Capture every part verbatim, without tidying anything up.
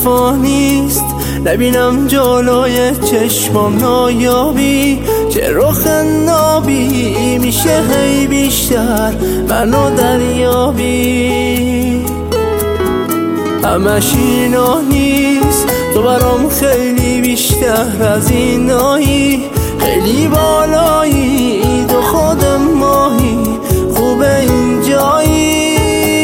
وفا نیست، نبینم جلوی چشمام نایابی، چه رخ نابی میشه هی بیشتر منو دریابی. همش اینا نیست، تو برام خیلی بیشتر از اینایی، خیلی بالایی، تو خودم ماهی، خوبه اینجایی.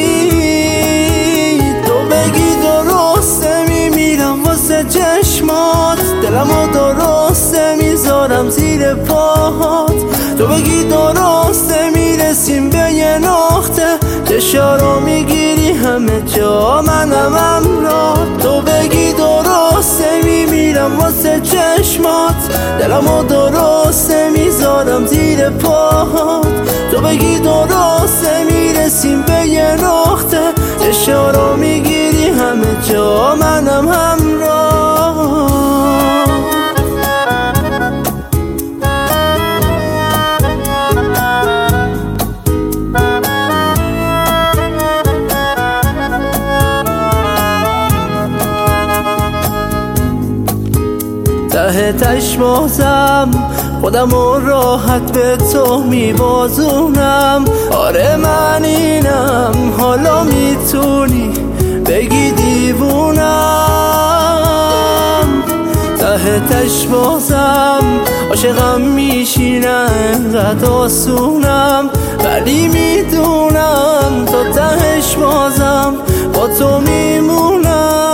تو بگی درسته میمیرم واسه چشمات، دلمو درسته میذارم زیر پاهات. تو بگی درسته میرسیم به یه نقطه، چشارو میگیری همه جا منم امرا. تو بگی درسته میمیرم واسه چشمات، دلمو درسته میذارم زیر پاهات. تو بگی درسته میرسیم به یه نقطه، چشارو میگیری همه جا منم همراه. ته تش بازم خودم و راحت به تو میبازونم. آره من اینم، حالا میتونی بگی دیوونم. ته تش بازم عاشقم میشینه انقدر آسونم، ولی میدونم تا تهش بازم با تو میمونم.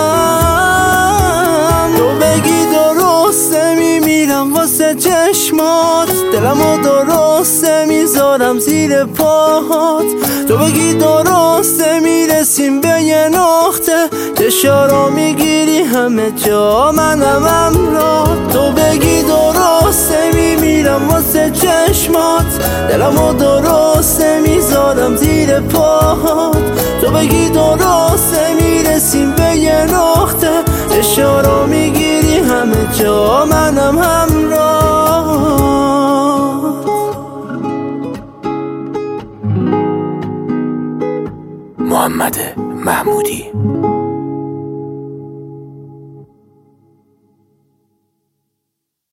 واسه چشمات دلمو درسته میذارم زیر پاهات. تو بگی درسته میرسیم به یه نقطه، چشارو میگیری همه جا منم امراه. تو بگی درسته میمیرم واسه چشمات، دلمو درسته میذارم زیر پاهات. تو بگی درسته میرسیم به یه نقطه، چشارو میگیری همه جا منم همراه. محمد محمودی.